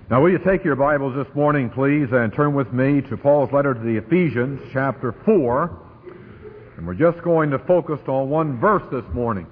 Now, will you take your Bibles this morning, please, and turn with me to Paul's letter to the Ephesians, chapter 4. And we're just going to focus on one verse this morning.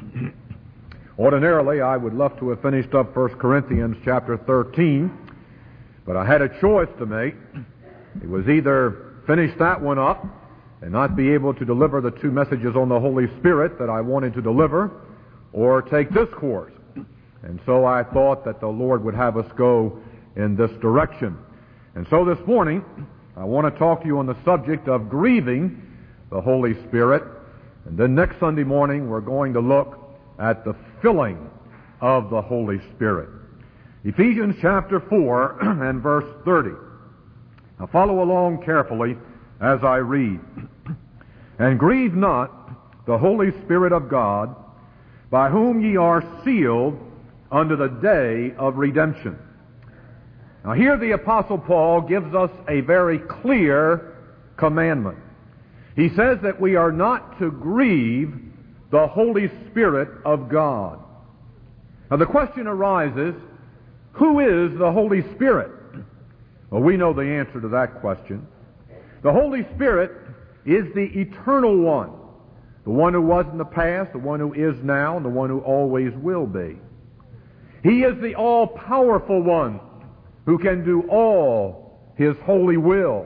Ordinarily, I would love to have finished up 1 Corinthians chapter 13, but I had a choice to make. It was either finish that one up and not be able to deliver the two messages on the Holy Spirit that I wanted to deliver, or take this course. And so I thought that the Lord would have us go in this direction. And so this morning, I want to talk to you on the subject of grieving the Holy Spirit. And then next Sunday morning, we're going to look at the filling of the Holy Spirit. Ephesians chapter 4 and verse 30. Now follow along carefully as I read. And grieve not the Holy Spirit of God, by whom ye are sealed unto the day of redemption. Now here the Apostle Paul gives us a very clear commandment. He says that we are not to grieve the Holy Spirit of God. Now the question arises, who is the Holy Spirit? Well, we know the answer to that question. The Holy Spirit is the eternal one. The one who was in the past, the one who is now, and the one who always will be. He is the all-powerful one who can do all His holy will.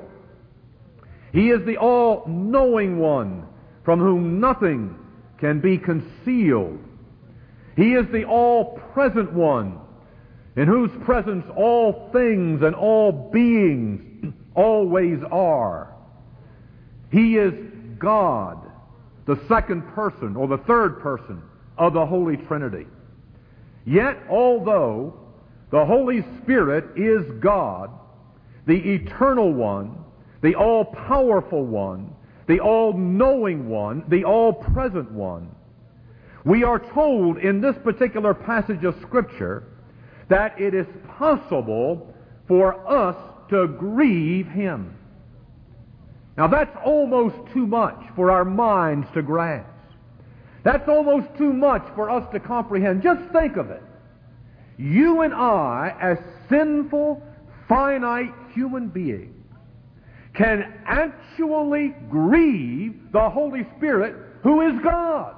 He is the all-knowing one from whom nothing can be concealed. He is the all-present one in whose presence all things and all beings always are. He is God, the second person or the third person of the Holy Trinity. Yet, although the Holy Spirit is God, the eternal one, the all-powerful one, the all-knowing one, the all-present one, we are told in this particular passage of Scripture that it is possible for us to grieve Him. Now that's almost too much for our minds to grasp. That's almost too much for us to comprehend. Just think of it. You and I, as sinful, finite human beings, can actually grieve the Holy Spirit, who is God.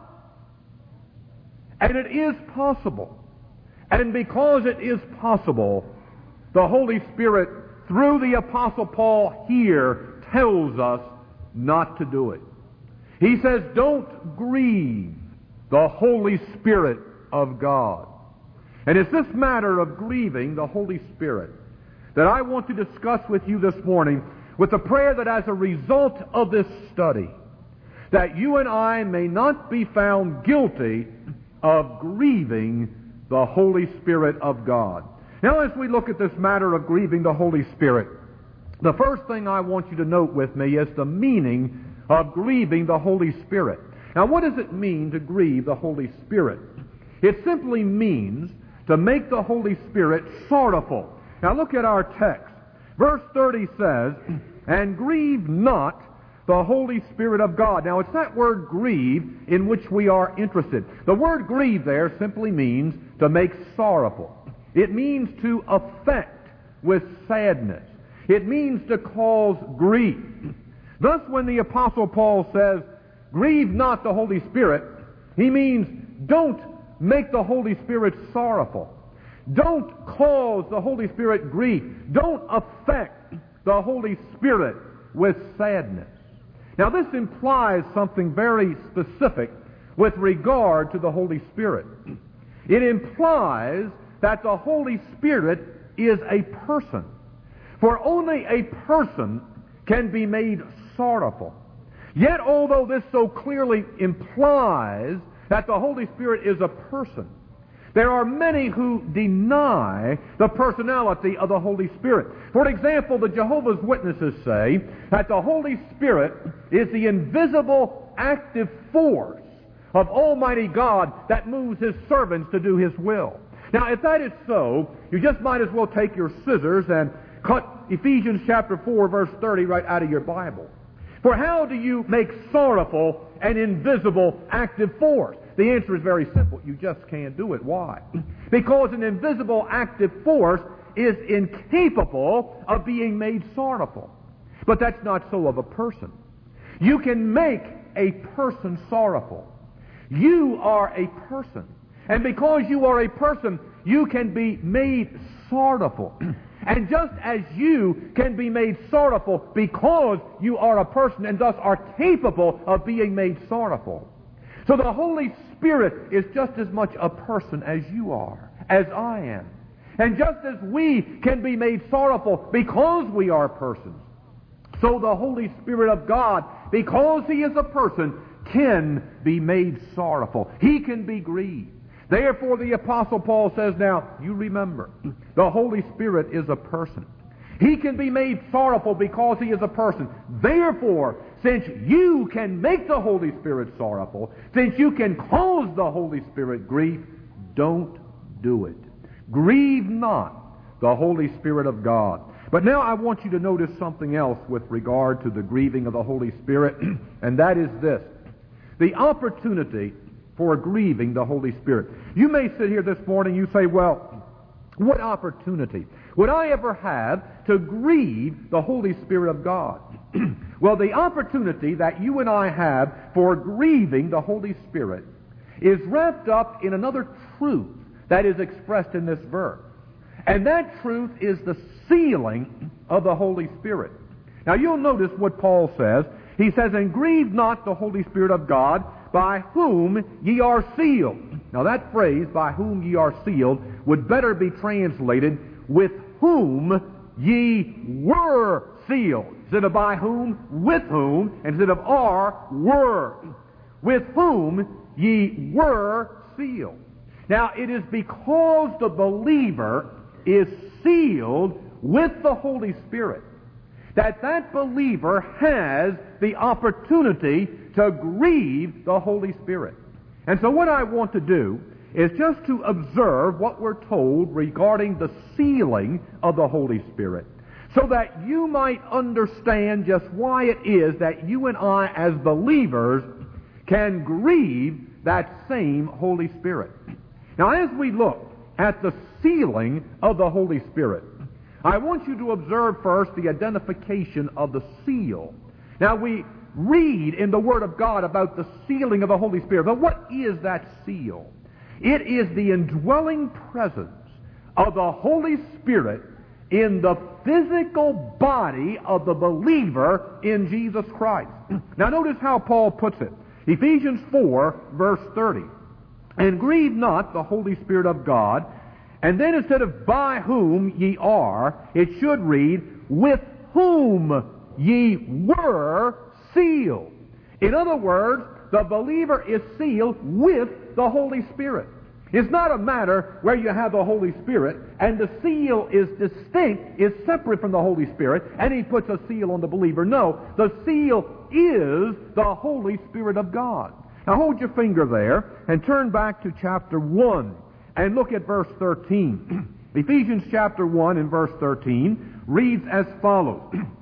And it is possible. And because it is possible, the Holy Spirit, through the Apostle Paul here, tells us not to do it. He says, don't grieve the Holy Spirit of God. And it's this matter of grieving the Holy Spirit that I want to discuss with you this morning, with the prayer that as a result of this study, that you and I may not be found guilty of grieving the Holy Spirit of God. Now, as we look at this matter of grieving the Holy Spirit, the first thing I want you to note with me is the meaning of grieving the Holy Spirit. Now, what does it mean to grieve the Holy Spirit? It simply means to make the Holy Spirit sorrowful. Now, look at our text. Verse 30 says, and grieve not the Holy Spirit of God. Now, it's that word grieve in which we are interested. The word grieve there simply means to make sorrowful. It means to affect with sadness. It means to cause grief. Thus, when the Apostle Paul says, grieve not the Holy Spirit, he means don't make the Holy Spirit sorrowful. Don't cause the Holy Spirit grief. Don't affect the Holy Spirit with sadness. Now, this implies something very specific with regard to the Holy Spirit. It implies that the Holy Spirit is a person. For only a person can be made sorrowful. Yet, although this so clearly implies that the Holy Spirit is a person, there are many who deny the personality of the Holy Spirit. For example, the Jehovah's Witnesses say that the Holy Spirit is the invisible active force of Almighty God that moves His servants to do His will. Now, if that is so, you just might as well take your scissors and cut Ephesians chapter 4, verse 30 right out of your Bible. For how do you make sorrowful an invisible active force? The answer is very simple. You just can't do it. Why? Because an invisible active force is incapable of being made sorrowful. But that's not so of a person. You can make a person sorrowful. You are a person. And because you are a person, you can be made sorrowful. And just as you can be made sorrowful because you are a person and thus are capable of being made sorrowful. So the Holy Spirit is just as much a person as you are, as I am. And just as we can be made sorrowful because we are persons, so the Holy Spirit of God, because He is a person, can be made sorrowful. He can be grieved. Therefore, the Apostle Paul says, now, you remember, the Holy Spirit is a person. He can be made sorrowful because He is a person. Therefore, since you can make the Holy Spirit sorrowful, since you can cause the Holy Spirit grief, don't do it. Grieve not the Holy Spirit of God. But now I want you to notice something else with regard to the grieving of the Holy Spirit, and that is this. The opportunity for grieving the Holy Spirit. You may sit here this morning, you say, well, what opportunity would I ever have to grieve the Holy Spirit of God? Well, the opportunity that you and I have for grieving the Holy Spirit is wrapped up in another truth that is expressed in this verse. And that truth is the sealing of the Holy Spirit. Now you'll notice what Paul says. He says, and grieve not the Holy Spirit of God, by whom ye are sealed. Now that phrase, by whom ye are sealed, would better be translated, with whom ye were sealed. Instead of by whom, with whom, instead of are, were. With whom ye were sealed. Now it is because the believer is sealed with the Holy Spirit that believer has the opportunity to grieve the Holy Spirit. And so what I want to do is just to observe what we're told regarding the sealing of the Holy Spirit, so that you might understand just why it is that you and I as believers can grieve that same Holy Spirit. Now as we look at the sealing of the Holy Spirit, I want you to observe first the identification of the seal. Now we read in the Word of God about the sealing of the Holy Spirit. But what is that seal? It is the indwelling presence of the Holy Spirit in the physical body of the believer in Jesus Christ. Now notice how Paul puts it. Ephesians 4, verse 30. And grieve not the Holy Spirit of God. And then instead of by whom ye are, it should read, with whom ye were sealed. In other words, the believer is sealed with the Holy Spirit. It's not a matter where you have the Holy Spirit and the seal is distinct, is separate from the Holy Spirit, and He puts a seal on the believer. No, the seal is the Holy Spirit of God. Now hold your finger there and turn back to chapter 1 and look at verse 13. Ephesians chapter 1 and verse 13 reads as follows.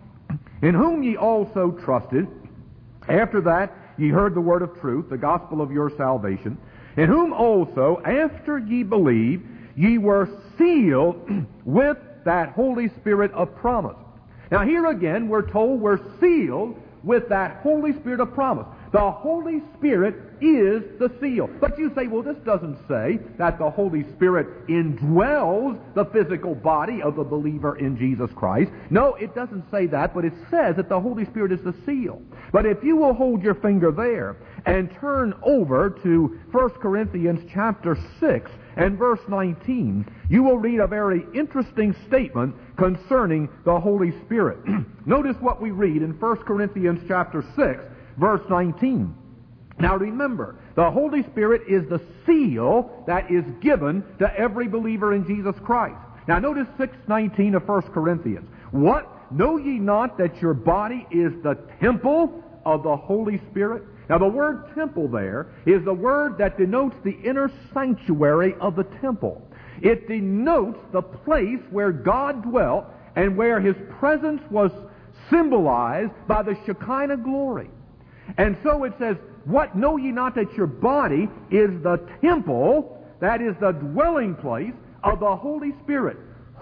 In whom ye also trusted, after that ye heard the word of truth, the gospel of your salvation, in whom also, after ye believed, ye were sealed with that Holy Spirit of promise. Now here again, we're told we're sealed with that Holy Spirit of promise. The Holy Spirit is the seal. But you say, well, this doesn't say that the Holy Spirit indwells the physical body of the believer in Jesus Christ. No, it doesn't say that, but it says that the Holy Spirit is the seal. But if you will hold your finger there and turn over to 1 Corinthians chapter 6 and verse 19, you will read a very interesting statement concerning the Holy Spirit. Notice what we read in 1 Corinthians chapter 6, verse 19. Now remember, the Holy Spirit is the seal that is given to every believer in Jesus Christ. Now notice 6:19 of 1 Corinthians. What? Know ye not that your body is the temple of the Holy Spirit? Now the word temple there is the word that denotes the inner sanctuary of the temple. It denotes the place where God dwelt and where His presence was symbolized by the Shekinah glory. And so it says, what? Know ye not that your body is the temple, that is the dwelling place of the Holy Spirit,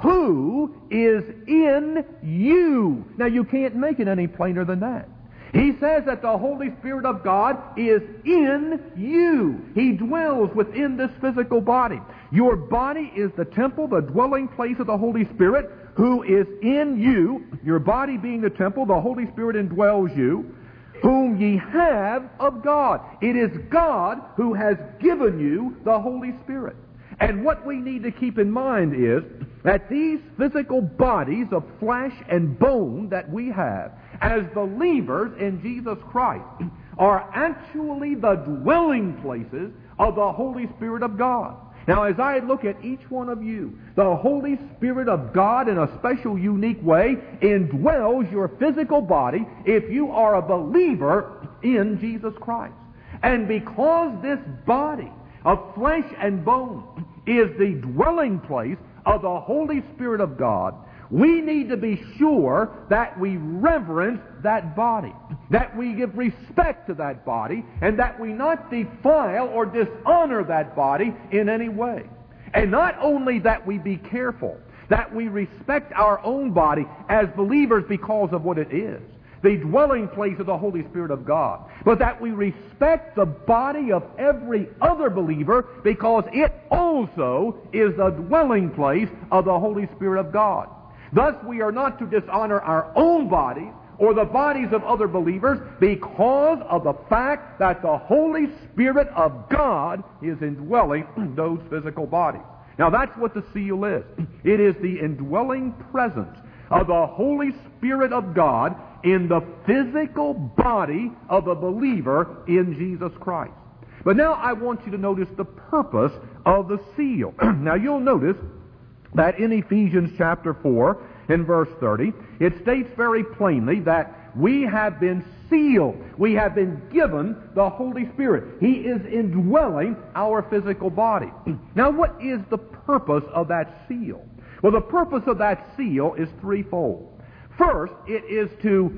who is in you. Now, you can't make it any plainer than that. He says that the Holy Spirit of God is in you. He dwells within this physical body. Your body is the temple, the dwelling place of the Holy Spirit, who is in you. Your body being the temple, the Holy Spirit indwells you, whom ye have of God. It is God who has given you the Holy Spirit. And what we need to keep in mind is that these physical bodies of flesh and bone that we have as believers in Jesus Christ are actually the dwelling places of the Holy Spirit of God. Now, as I look at each one of you, the Holy Spirit of God in a special, unique way indwells your physical body if you are a believer in Jesus Christ. And because this body of flesh and bone is the dwelling place of the Holy Spirit of God, we need to be sure that we reverence that body, that we give respect to that body, and that we not defile or dishonor that body in any way. And not only that we be careful, that we respect our own body as believers because of what it is, the dwelling place of the Holy Spirit of God, but that we respect the body of every other believer because it also is the dwelling place of the Holy Spirit of God. Thus, we are not to dishonor our own bodies or the bodies of other believers because of the fact that the Holy Spirit of God is indwelling those physical bodies. Now, that's what the seal is. It is the indwelling presence of the Holy Spirit of God in the physical body of a believer in Jesus Christ. But now I want you to notice the purpose of the seal. Now, you'll notice that in Ephesians chapter 4, in verse 30, it states very plainly that we have been sealed. We have been given the Holy Spirit. He is indwelling our physical body. Now, what is the purpose of that seal? Well, the purpose of that seal is threefold. First, it is to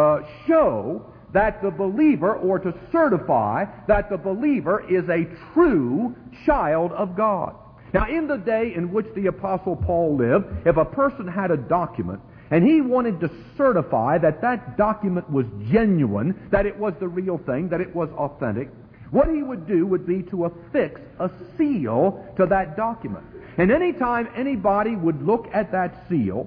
show that the believer, or to certify that the believer is a true child of God. Now, in the day in which the Apostle Paul lived, if a person had a document and he wanted to certify that that document was genuine, that it was the real thing, that it was authentic, what he would do would be to affix a seal to that document. And any time anybody would look at that seal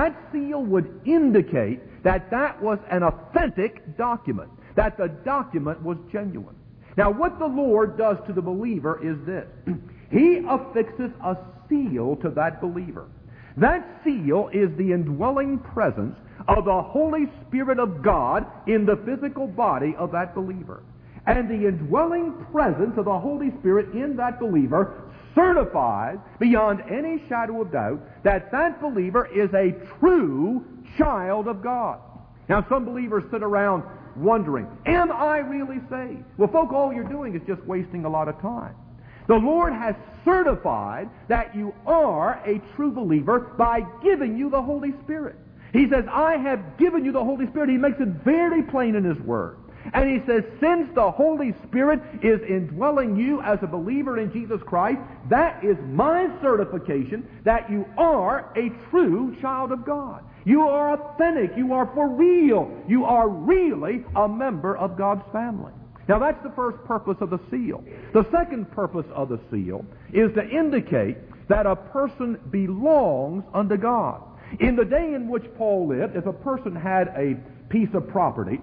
would indicate that that was an authentic document, that the document was genuine. Now, what the Lord does to the believer is this. He affixes a seal to that believer. That seal is the indwelling presence of the Holy Spirit of God in the physical body of that believer. And the indwelling presence of the Holy Spirit in that believer certifies beyond any shadow of doubt that that believer is a true child of God. Now, some believers sit around wondering, am I really saved? Well, folk, all you're doing is just wasting a lot of time. The Lord has certified that you are a true believer by giving you the Holy Spirit. He says, I have given you the Holy Spirit. He makes it very plain in His Word. And He says, since the Holy Spirit is indwelling you as a believer in Jesus Christ, that is my certification that you are a true child of God. You are authentic. You are for real. You are really a member of God's family. Now, that's the first purpose of the seal. The second purpose of the seal is to indicate that a person belongs unto God. In the day in which Paul lived, if a person had a piece of property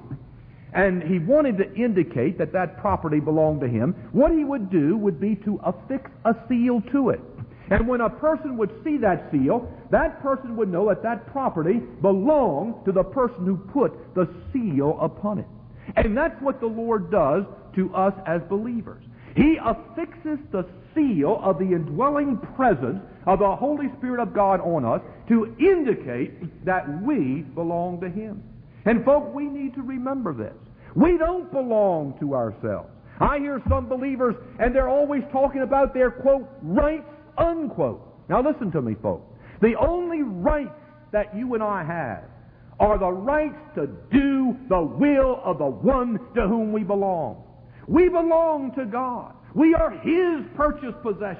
and he wanted to indicate that that property belonged to him, what he would do would be to affix a seal to it. And when a person would see that seal, that person would know that that property belonged to the person who put the seal upon it. And that's what the Lord does to us as believers. He affixes the seal of the indwelling presence of the Holy Spirit of God on us to indicate that we belong to Him. And folk, we need to remember this. We don't belong to ourselves. I hear some believers, and they're always talking about their, quote, rights, unquote. Now listen to me, folk. The only rights that you and I have are the rights to do the will of the one to whom we belong. We belong to God. We are His purchased possession.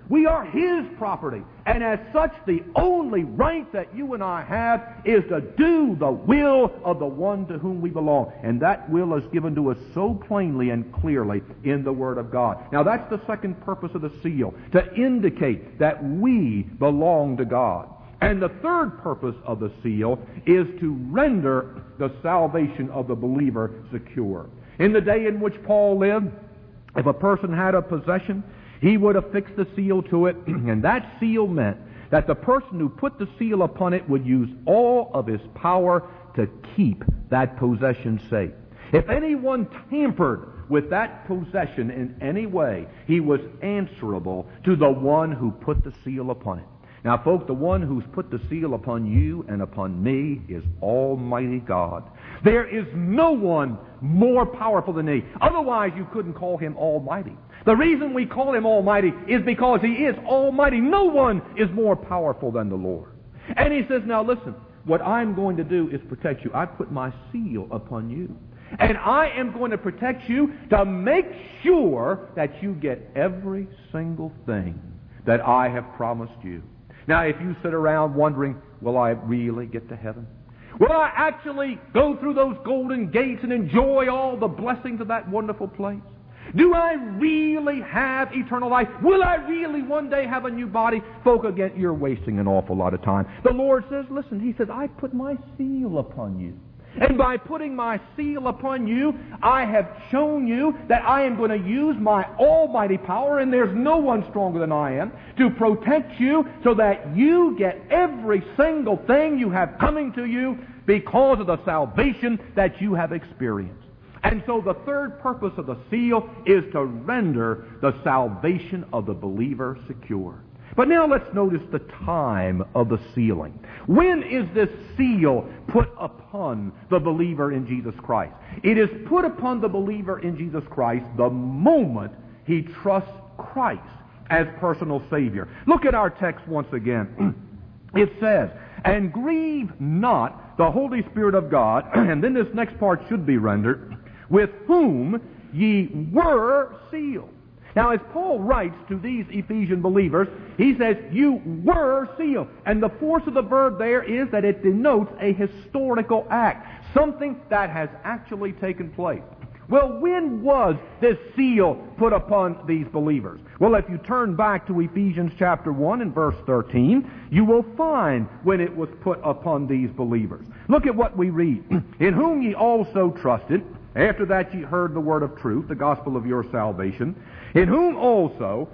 We are His property. And as such, the only right that you and I have is to do the will of the one to whom we belong. And that will is given to us so plainly and clearly in the Word of God. Now that's the second purpose of the seal, to indicate that we belong to God. And the third purpose of the seal is to render the salvation of the believer secure. In the day in which Paul lived, if a person had a possession, he would affix the seal to it, and that seal meant that the person who put the seal upon it would use all of his power to keep that possession safe. If anyone tampered with that possession in any way, he was answerable to the one who put the seal upon it. Now, folks, the one who's put the seal upon you and upon me is Almighty God. There is no one more powerful than He. Otherwise, you couldn't call Him Almighty. The reason we call Him Almighty is because He is Almighty. No one is more powerful than the Lord. And He says, now listen, what I'm going to do is protect you. I put my seal upon you. And I am going to protect you to make sure that you get every single thing that I have promised you. Now, if you sit around wondering, will I really get to heaven? Will I actually go through those golden gates and enjoy all the blessings of that wonderful place? Do I really have eternal life? Will I really one day have a new body? Folk, again, you're wasting an awful lot of time. The Lord says, listen, He says, I put my seal upon you. And by putting my seal upon you, I have shown you that I am going to use my almighty power, and there's no one stronger than I am, to protect you so that you get every single thing you have coming to you because of the salvation that you have experienced. And so the third purpose of the seal is to render the salvation of the believer secure. But now let's notice the time of the sealing. When is this seal put upon the believer in Jesus Christ? It is put upon the believer in Jesus Christ the moment he trusts Christ as personal Savior. Look at our text once again. It says, and grieve not the Holy Spirit of God, and then this next part should be rendered, with whom ye were sealed. Now, as Paul writes to these Ephesian believers, he says, you were sealed. And the force of the verb there is that it denotes a historical act, something that has actually taken place. Well, when was this seal put upon these believers? Well, if you turn back to Ephesians chapter 1 and verse 13, you will find when it was put upon these believers. Look at what we read. In whom ye also trusted, after that ye heard the word of truth, the gospel of your salvation, in whom also,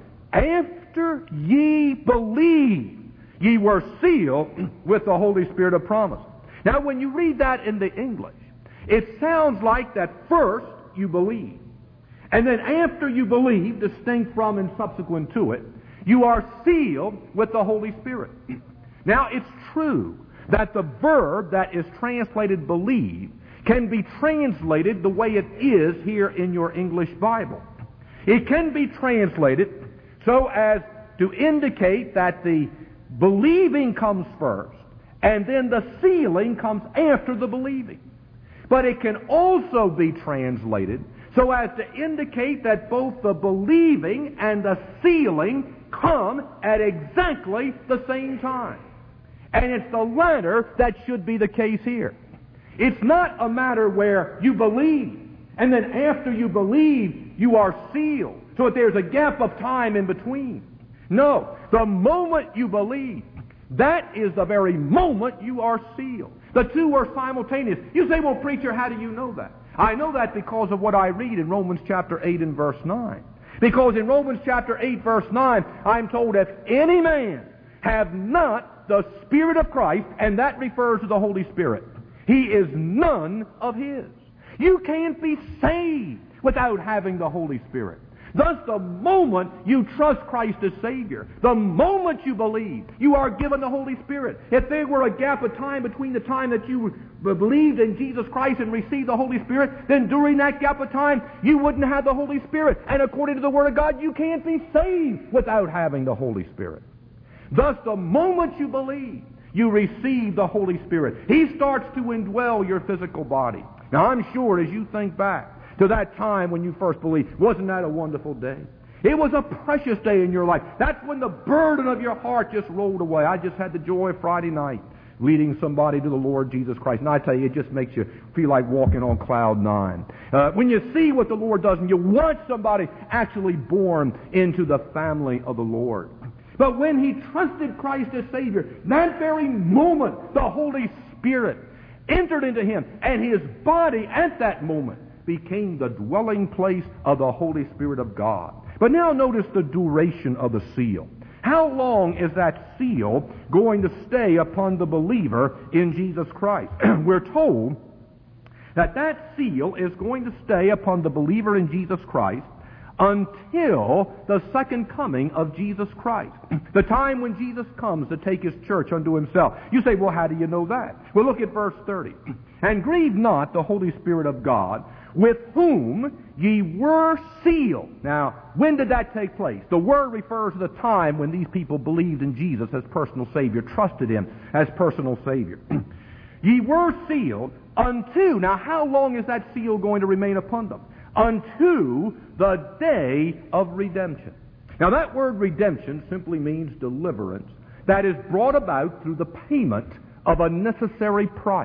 after ye believed, ye were sealed with the Holy Spirit of promise. Now, when you read that in the English, it sounds like that first you believe, and then after you believe, distinct from and subsequent to it, you are sealed with the Holy Spirit. Now, it's true that the verb that is translated believe can be translated the way it is here in your English Bible. It can be translated so as to indicate that the believing comes first, and then the sealing comes after the believing. But it can also be translated so as to indicate that both the believing and the sealing come at exactly the same time. And it's the latter that should be the case here. It's not a matter where you believe, and then after you believe, you are sealed, so that there's a gap of time in between. No, the moment you believe, that is the very moment you are sealed. The two are simultaneous. You say, well, preacher, how do you know that? I know that because of what I read in Romans chapter 8 and verse 9. Because in Romans chapter 8 verse 9, I'm told, if any man have not the Spirit of Christ, and that refers to the Holy Spirit, he is none of His. You can't be saved without having the Holy Spirit. Thus, the moment you trust Christ as Savior, the moment you believe, you are given the Holy Spirit. If there were a gap of time between the time that you believed in Jesus Christ and received the Holy Spirit, then during that gap of time, you wouldn't have the Holy Spirit. And according to the Word of God, you can't be saved without having the Holy Spirit. Thus, the moment you believe, you receive the Holy Spirit. He starts to indwell your physical body. Now, I'm sure as you think back to that time when you first believed, wasn't that a wonderful day? It was a precious day in your life. That's when the burden of your heart just rolled away. I just had the joy of Friday night leading somebody to the Lord Jesus Christ. And I tell you, it just makes you feel like walking on cloud nine. When you see what the Lord does and you watch somebody actually born into the family of the Lord. But when he trusted Christ as Savior, that very moment, the Holy Spirit entered into him, and his body at that moment became the dwelling place of the Holy Spirit of God. But now notice the duration of the seal. How long is that seal going to stay upon the believer in Jesus Christ? We're told that that seal is going to stay upon the believer in Jesus Christ until the second coming of Jesus Christ, the time when Jesus comes to take his church unto himself. You say, well, how do you know that? Well, look at verse 30. And grieve not the Holy Spirit of God, with whom ye were sealed. Now, when did that take place? The word refers to the time when these people believed in Jesus as personal Savior, trusted him as personal Savior. Ye were sealed unto, now how long is that seal going to remain upon them? Unto the day of redemption. Now that word redemption simply means deliverance that is brought about through the payment of a necessary price.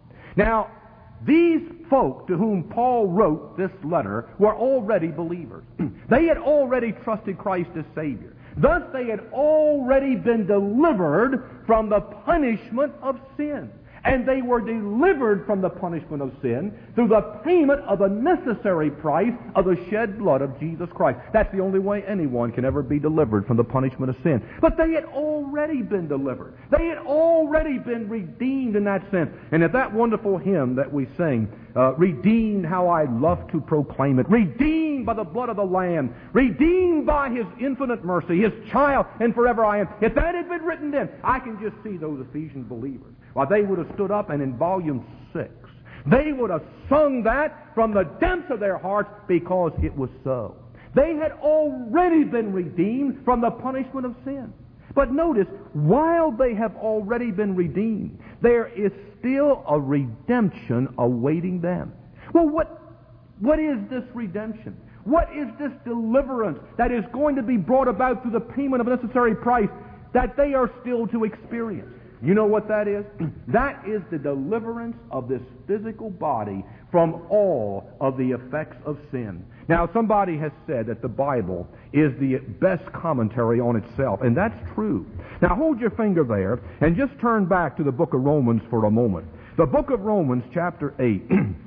Now, these folk to whom Paul wrote this letter were already believers. They had already trusted Christ as Savior. Thus they had already been delivered from the punishment of sin. And they were delivered from the punishment of sin through the payment of a necessary price of the shed blood of Jesus Christ. That's the only way anyone can ever be delivered from the punishment of sin. But they had already been delivered. They had already been redeemed in that sense. And if that wonderful hymn that we sing, redeemed, how I love to proclaim it, redeemed by the blood of the Lamb, redeemed by his infinite mercy, his child, and forever I am. If that had been written then, I can just see those Ephesian believers. Well, they would have stood up, and in volume 6, they would have sung that from the depths of their hearts because it was so. They had already been redeemed from the punishment of sin. But notice, while they have already been redeemed, there is still a redemption awaiting them. Well, what is this redemption? What is this deliverance that is going to be brought about through the payment of a necessary price that they are still to experience? You know what that is? That is the deliverance of this physical body from all of the effects of sin. Now, somebody has said that the Bible is the best commentary on itself, and that's true. Now, hold your finger there and just turn back to the book of Romans for a moment. The book of Romans, chapter 8,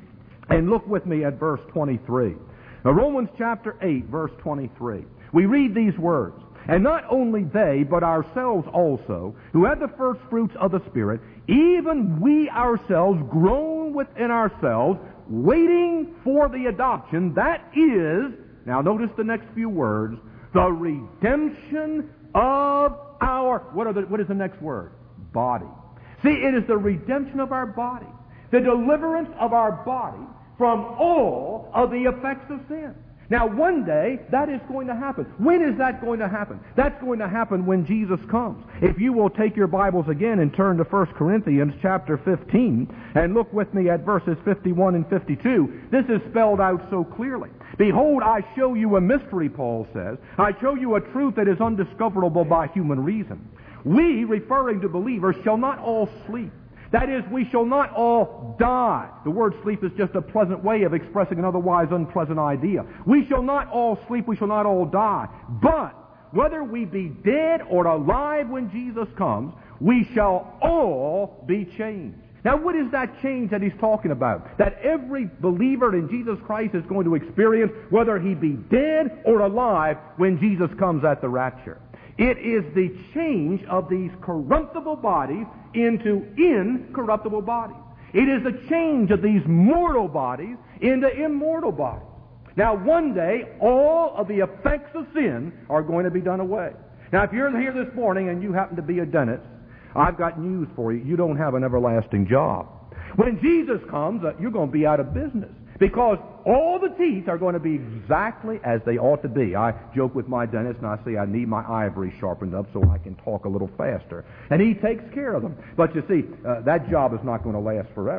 and look with me at verse 23. Now, Romans chapter 8, verse 23. We read these words. And not only they, but ourselves also, who had the first fruits of the Spirit, even we ourselves groan within ourselves, waiting for the adoption, that is, now notice the next few words, the redemption of our, what is the next word? Body. See, it is the redemption of our body, the deliverance of our body from all of the effects of sin. Now, one day, that is going to happen. When is that going to happen? That's going to happen when Jesus comes. If you will take your Bibles again and turn to 1 Corinthians chapter 15, and look with me at verses 51 and 52, this is spelled out so clearly. Behold, I show you a mystery, Paul says. I show you a truth that is undiscoverable by human reason. We, referring to believers, shall not all sleep. That is, we shall not all die. The word sleep is just a pleasant way of expressing an otherwise unpleasant idea. We shall not all sleep, we shall not all die. But whether we be dead or alive when Jesus comes, we shall all be changed. Now, what is that change that he's talking about? That every believer in Jesus Christ is going to experience, whether he be dead or alive, when Jesus comes at the rapture. It is the change of these corruptible bodies into incorruptible bodies. It is the change of these mortal bodies into immortal bodies. Now, one day, all of the effects of sin are going to be done away. Now, if you're here this morning and you happen to be a dentist, I've got news for you. You don't have an everlasting job. When Jesus comes, you're going to be out of business, because all the teeth are going to be exactly as they ought to be. I joke with my dentist and I say I need my ivory sharpened up so I can talk a little faster. And he takes care of them. But you see, that job is not going to last forever.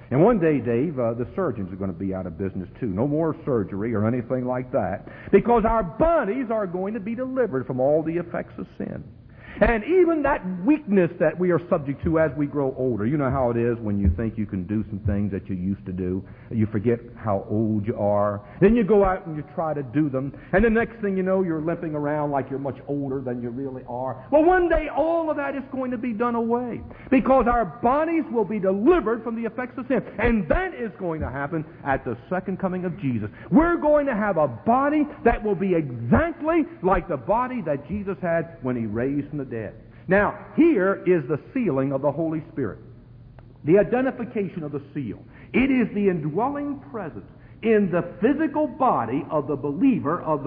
And one day, Dave, the surgeons are going to be out of business too. No more surgery or anything like that. Because our bodies are going to be delivered from all the effects of sin. And even that weakness that we are subject to as we grow older. You know how it is when you think you can do some things that you used to do. You forget how old you are. Then you go out and you try to do them. And the next thing you know, you're limping around like you're much older than you really are. Well, one day all of that is going to be done away. Because our bodies will be delivered from the effects of sin. And that is going to happen at the second coming of Jesus. We're going to have a body that will be exactly like the body that Jesus had when He raised from the dead. Now, here is the sealing of the Holy Spirit. The identification of the seal. It is the indwelling presence in the physical body of the believer, of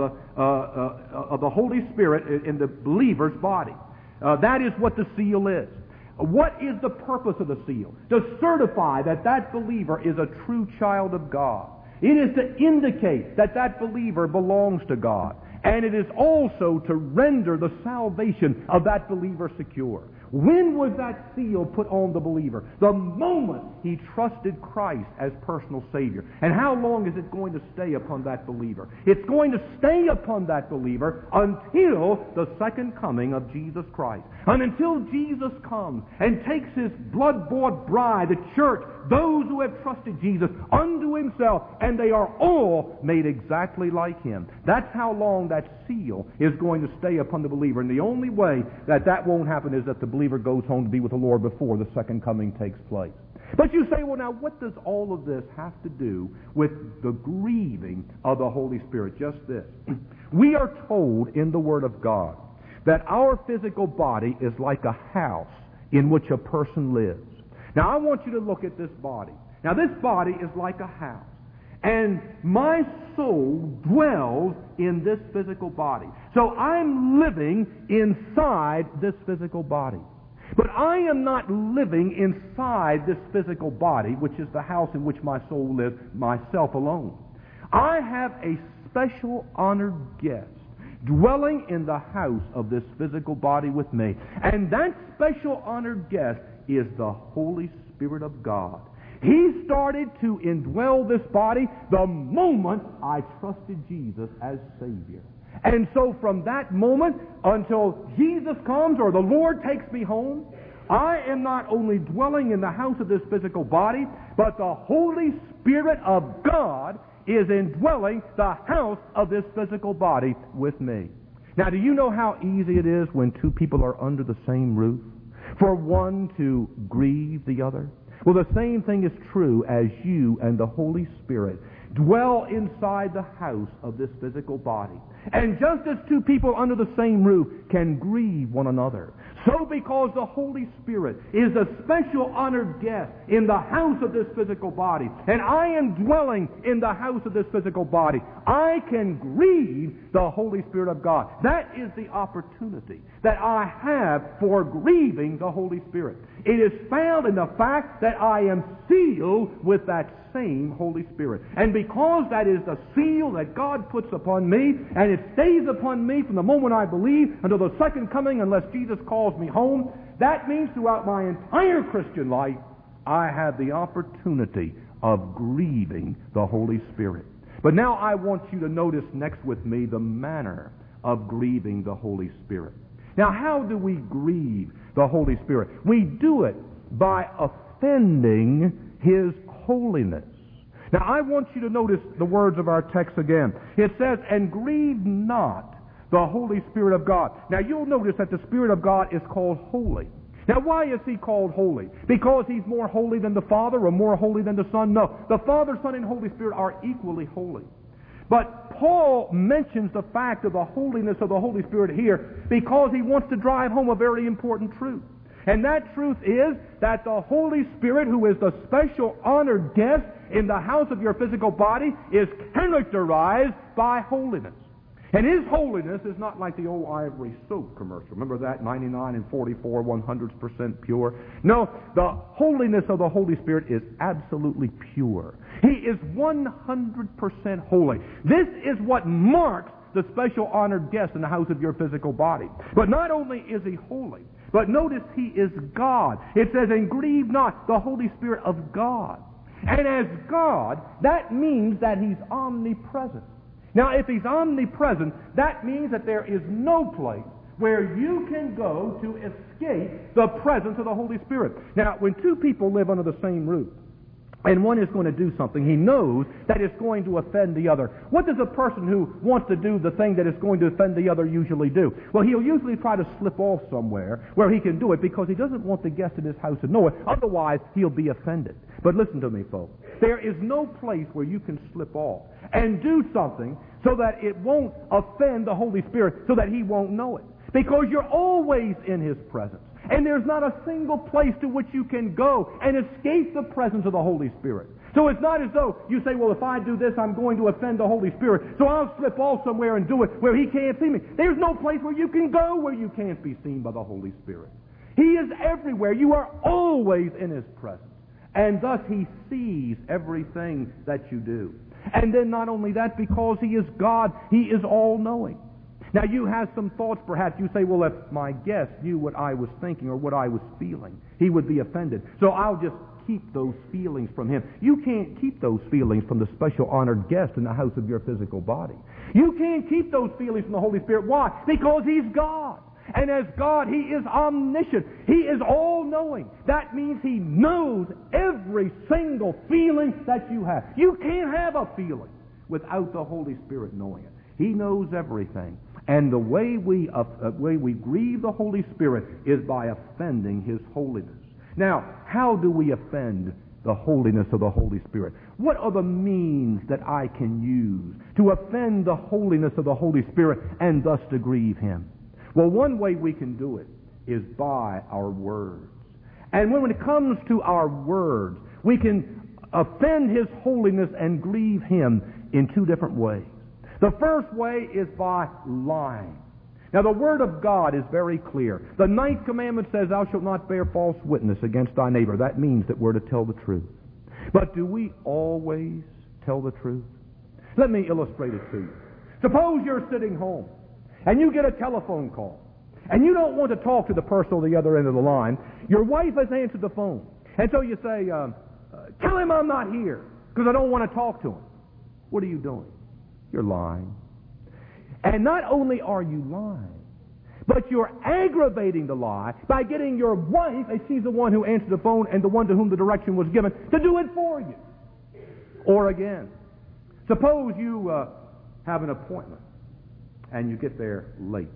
the Holy Spirit in the believer's body. That is what the seal is. What is the purpose of the seal? To certify that that believer is a true child of God. It is to indicate that that believer belongs to God. And it is also to render the salvation of that believer secure. When was that seal put on the believer? The moment he trusted Christ as personal Savior. And how long is it going to stay upon that believer? It's going to stay upon that believer until the second coming of Jesus Christ. And until Jesus comes and takes His blood-bought bride, the church, those who have trusted Jesus, unto Himself, and they are all made exactly like Him. That's how long that seal is going to stay upon the believer. And the only way that that won't happen is that the believer goes home to be with the Lord before the second coming takes place. But you say, well, now, what does all of this have to do with the grieving of the Holy Spirit? Just this. We are told in the Word of God that our physical body is like a house in which a person lives. Now, I want you to look at this body. Now, this body is like a house. And my soul dwells in this physical body. So I'm living inside this physical body. But I am not living inside this physical body, which is the house in which my soul lives, myself alone. I have a special honored guest dwelling in the house of this physical body with me. And that special honored guest is the Holy Spirit of God. He started to indwell this body the moment I trusted Jesus as Savior. And so from that moment until Jesus comes or the Lord takes me home, I am not only dwelling in the house of this physical body, but the Holy Spirit of God is indwelling the house of this physical body with me. Now, do you know how easy it is when two people are under the same roof for one to grieve the other? Well, the same thing is true as you and the Holy Spirit dwell inside the house of this physical body. And just as two people under the same roof can grieve one another, so because the Holy Spirit is a special honored guest in the house of this physical body, and I am dwelling in the house of this physical body, I can grieve the Holy Spirit of God. That is the opportunity that I have for grieving the Holy Spirit. It is found in the fact that I am sealed with that same Holy Spirit. And because that is the seal that God puts upon me, and it stays upon me from the moment I believe until the second coming, unless Jesus calls me home, that means throughout my entire Christian life, I have the opportunity of grieving the Holy Spirit. But now I want you to notice next with me the manner of grieving the Holy Spirit. Now, how do we grieve the Holy Spirit? We do it by offending His holiness. Now, I want you to notice the words of our text again. It says, and grieve not the Holy Spirit of God. Now, you'll notice that the Spirit of God is called holy. Now, why is He called holy? Because He's more holy than the Father or more holy than the Son? No. The Father, Son, and Holy Spirit are equally holy. But Paul mentions the fact of the holiness of the Holy Spirit here because he wants to drive home a very important truth. And that truth is that the Holy Spirit, who is the special honored guest in the house of your physical body, is characterized by holiness. And His holiness is not like the old Ivory soap commercial. Remember that? 99 and 44, 100% pure. No, the holiness of the Holy Spirit is absolutely pure. He is 100% holy. This is what marks the special honored guest in the house of your physical body. But not only is He holy, but notice He is God. It says, and grieve not the Holy Spirit of God. And as God, that means that He's omnipresent. Now, if He's omnipresent, that means that there is no place where you can go to escape the presence of the Holy Spirit. Now, when two people live under the same roof, and one is going to do something, he knows that it's going to offend the other. What does a person who wants to do the thing that is going to offend the other usually do? Well, he'll usually try to slip off somewhere where he can do it because he doesn't want the guest in his house to know it. Otherwise, he'll be offended. But listen to me, folks. There is no place where you can slip off and do something so that it won't offend the Holy Spirit, so that He won't know it. Because you're always in His presence. And there's not a single place to which you can go and escape the presence of the Holy Spirit. So it's not as though you say, well, if I do this, I'm going to offend the Holy Spirit, so I'll slip off somewhere and do it where He can't see me. There's no place where you can go where you can't be seen by the Holy Spirit. He is everywhere. You are always in His presence. And thus He sees everything that you do. And then not only that, because He is God, He is all-knowing. Now, you have some thoughts, perhaps. You say, well, if my guest knew what I was thinking or what I was feeling, he would be offended. So I'll just keep those feelings from him. You can't keep those feelings from the special honored guest in the house of your physical body. You can't keep those feelings from the Holy Spirit. Why? Because He's God. And as God, He is omniscient. He is all-knowing. That means He knows every single feeling that you have. You can't have a feeling without the Holy Spirit knowing it. He knows everything. And the way we grieve the Holy Spirit is by offending His holiness. Now, how do we offend the holiness of the Holy Spirit? What are the means that I can use to offend the holiness of the Holy Spirit and thus to grieve Him? Well, one way we can do it is by our words. And when it comes to our words, we can offend His holiness and grieve Him in two different ways. The first way is by lying. Now, the Word of God is very clear. The 9th commandment says, thou shalt not bear false witness against thy neighbor. That means that we're to tell the truth. But do we always tell the truth? Let me illustrate it to you. Suppose you're sitting home, and you get a telephone call, and you don't want to talk to the person on the other end of the line. Your wife has answered the phone. And so you say, tell him I'm not here, because I don't want to talk to him. What are you doing? You're lying. And not only are you lying, but you're aggravating the lie by getting your wife, and she's the one who answered the phone and the one to whom the direction was given, to do it for you. Or again, suppose you have an appointment and you get there late.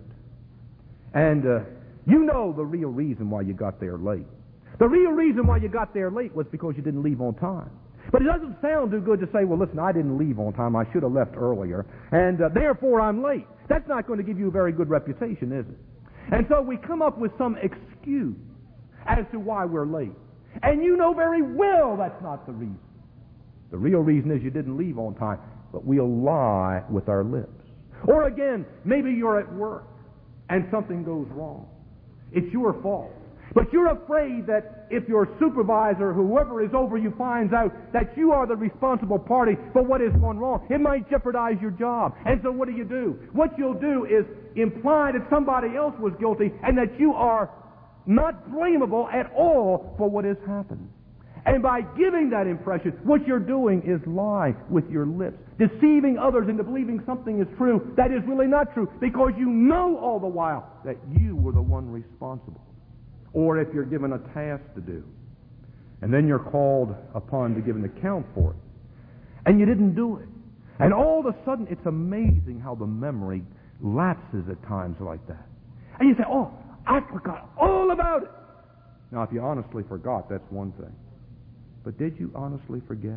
And you know the real reason why you got there late. The real reason why you got there late was because you didn't leave on time. But it doesn't sound too good to say, well, listen, I didn't leave on time. I should have left earlier, and therefore I'm late. That's not going to give you a very good reputation, is it? And so we come up with some excuse as to why we're late. And you know very well that's not the reason. The real reason is you didn't leave on time, but we'll lie with our lips. Or again, maybe you're at work and something goes wrong. It's your fault. But you're afraid that if your supervisor, whoever is over you, finds out that you are the responsible party for what has gone wrong, it might jeopardize your job. And so what do? What you'll do is imply that somebody else was guilty and that you are not blamable at all for what has happened. And by giving that impression, what you're doing is lie with your lips, deceiving others into believing something is true that is really not true, because you know all the while that you were the one responsible. Or if you're given a task to do, and then you're called upon to give an account for it, and you didn't do it. And all of a sudden, it's amazing how the memory lapses at times like that. And you say, oh, I forgot all about it. Now, if you honestly forgot, that's one thing. But did you honestly forget?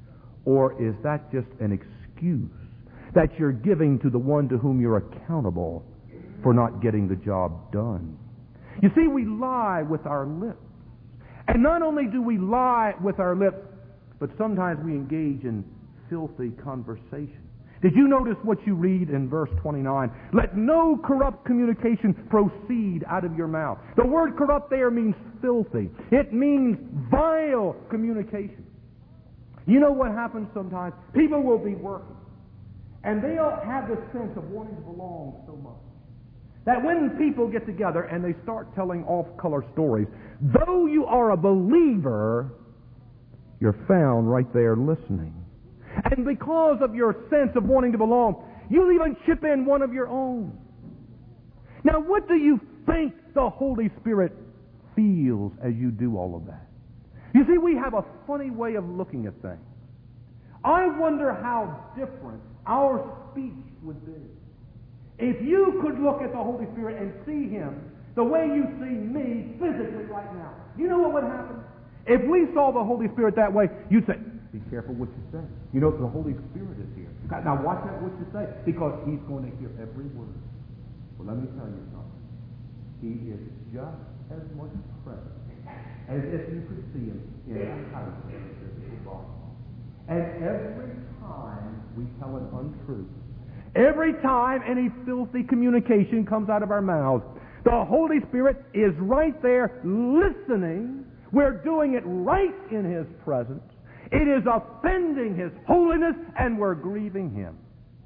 Or is that just an excuse that you're giving to the one to whom you're accountable for not getting the job done? You see, we lie with our lips. And not only do we lie with our lips, but sometimes we engage in filthy conversation. Did you notice what you read in verse 29? Let no corrupt communication proceed out of your mouth. The word corrupt there means filthy. It means vile communication. You know what happens sometimes? People will be working, and they'll have this sense of wanting to belong so much that when people get together and they start telling off-color stories, though you are a believer, you're found right there listening. And because of your sense of wanting to belong, you'll even chip in one of your own. Now, what do you think the Holy Spirit feels as you do all of that? You see, we have a funny way of looking at things. I wonder how different our speech would be if you could look at the Holy Spirit and see Him the way you see me physically right now. You know what would happen? If we saw the Holy Spirit that way, you'd say, be careful what you say. You know, the Holy Spirit is here. Now watch out what you say, because He's going to hear every word. Well, let me tell you something. He is just as much present as if you could see Him in the house of the physical body. And every time we tell an untruth, every time any filthy communication comes out of our mouths, the Holy Spirit is right there listening. We're doing it right in His presence. It is offending His holiness, and we're grieving Him.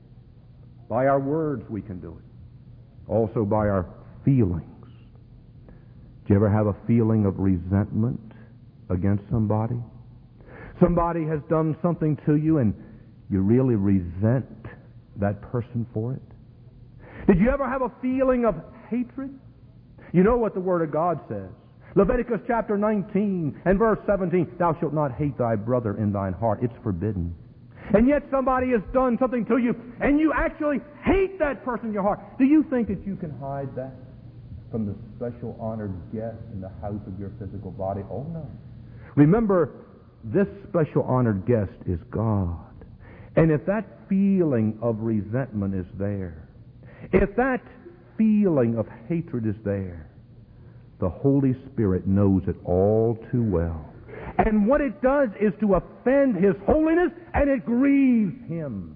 By our words we can do it. Also by our feelings. Do you ever have a feeling of resentment against somebody? Somebody has done something to you and you really resent that person for it? Did you ever have a feeling of hatred? You know what the Word of God says. Leviticus chapter 19 and verse 17, thou shalt not hate thy brother in thine heart. It's forbidden. And yet somebody has done something to you and you actually hate that person in your heart. Do you think that you can hide that from the special honored guest in the house of your physical body? Oh no. Remember, this special honored guest is God. And if that feeling of resentment is there, if that feeling of hatred is there, the Holy Spirit knows it all too well. And what it does is to offend His holiness, and it grieves Him.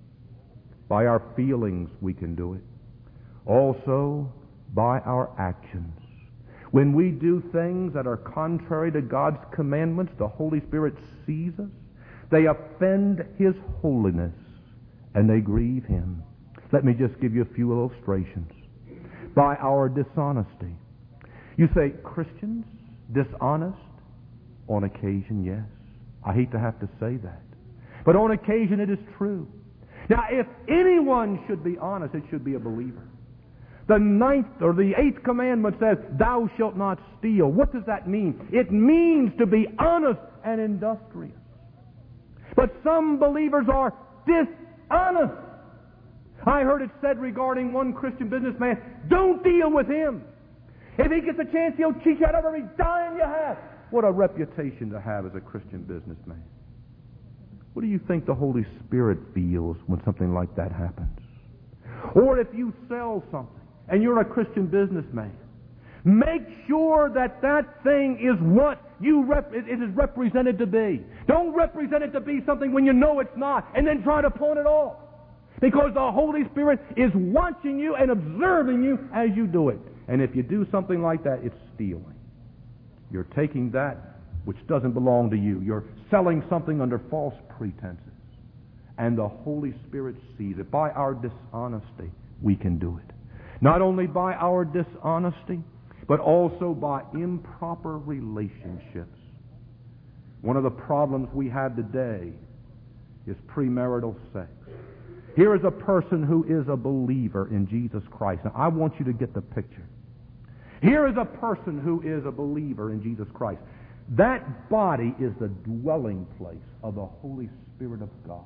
By our feelings we can do it. Also by our actions. When we do things that are contrary to God's commandments, the Holy Spirit sees us. They offend His holiness, and they grieve Him. Let me just give you a few illustrations. By our dishonesty. You say, Christians, dishonest? On occasion, yes. I hate to have to say that. But on occasion it is true. Now, if anyone should be honest, it should be a believer. The 9th or the 8th commandment says, thou shalt not steal. What does that mean? It means to be honest and industrious. But some believers are dishonest. I heard it said regarding one Christian businessman, don't deal with him. If he gets a chance, he'll cheat you out of every dime you have. What a reputation to have as a Christian businessman. What do you think the Holy Spirit feels when something like that happens? Or if you sell something and you're a Christian businessman, make sure that that thing is what it is represented to be. Don't represent it to be something when you know it's not, and then try to pawn it off. Because the Holy Spirit is watching you and observing you as you do it. And if you do something like that, it's stealing. You're taking that which doesn't belong to you. You're selling something under false pretenses. And the Holy Spirit sees it. By our dishonesty, we can do it. Not only by our dishonesty, but also by improper relationships. One of the problems we have today is premarital sex. Here is a person who is a believer in Jesus Christ. Now, I want you to get the picture. Here is a person who is a believer in Jesus Christ. That body is the dwelling place of the Holy Spirit of God.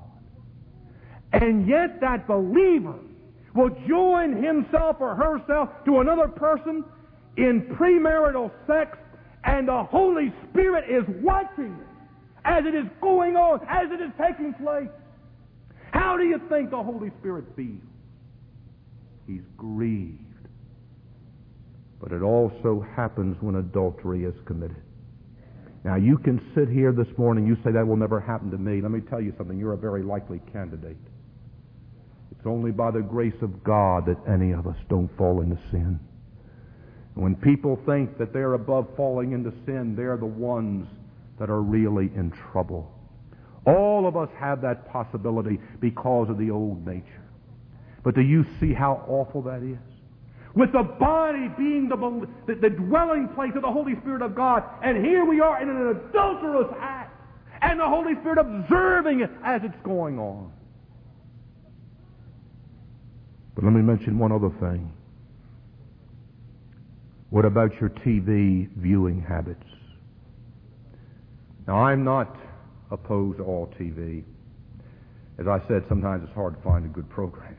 And yet that believer will join himself or herself to another person in premarital sex, and the Holy Spirit is watching it as it is going on, as it is taking place. How do you think the Holy Spirit feels? He's grieved. But it also happens when adultery is committed. Now, you can sit here this morning, you say that will never happen to me. Let me tell you something, you're a very likely candidate. It's only by the grace of God that any of us don't fall into sin. And when people think that they're above falling into sin, they're the ones that are really in trouble. All of us have that possibility because of the old nature. But do you see how awful that is? With the body being the dwelling place of the Holy Spirit of God, and here we are in an adulterous act. and the Holy Spirit observing it as it's going on. But let me mention one other thing. What about your TV viewing habits? Now, I'm not opposed to all TV. As I said, sometimes it's hard to find the good programs.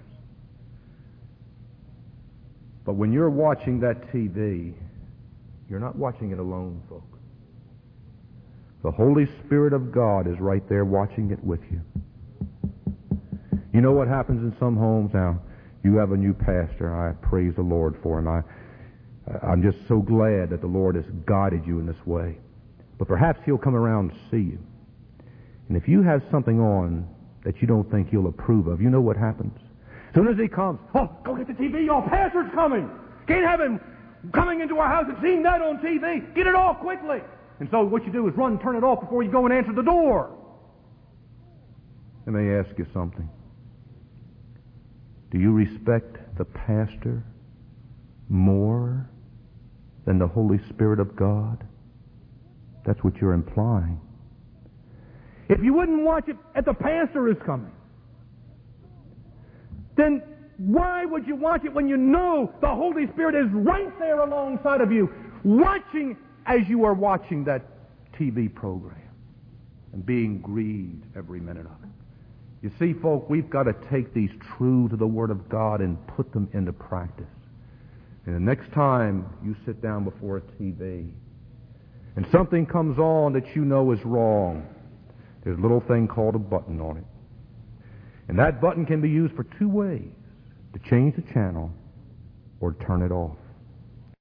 But when you're watching that TV, you're not watching it alone, folks. The Holy Spirit of God is right there watching it with you. You know what happens in some homes now? You have a new pastor. I praise the Lord for him. I'm just so glad that the Lord has guided you in this way. But perhaps He'll come around and see you. And if you have something on that you don't think He'll approve of, you know what happens? As soon as He comes, oh, go get the TV, your pastor's coming. Can't have him coming into our house and seeing that on TV. Get it off quickly. And so what you do is run, turn it off before you go and answer the door. Let me ask you something. Do you respect the pastor more than the Holy Spirit of God? That's what you're implying. If you wouldn't watch it if the pastor is coming, then why would you watch it when you know the Holy Spirit is right there alongside of you, watching as you are watching that TV program and being grieved every minute of it? You see, folk, we've got to take these true to the Word of God and put them into practice. And the next time you sit down before a TV and something comes on that you know is wrong, there's a little thing called a button on it. And that button can be used for two ways: to change the channel or turn it off.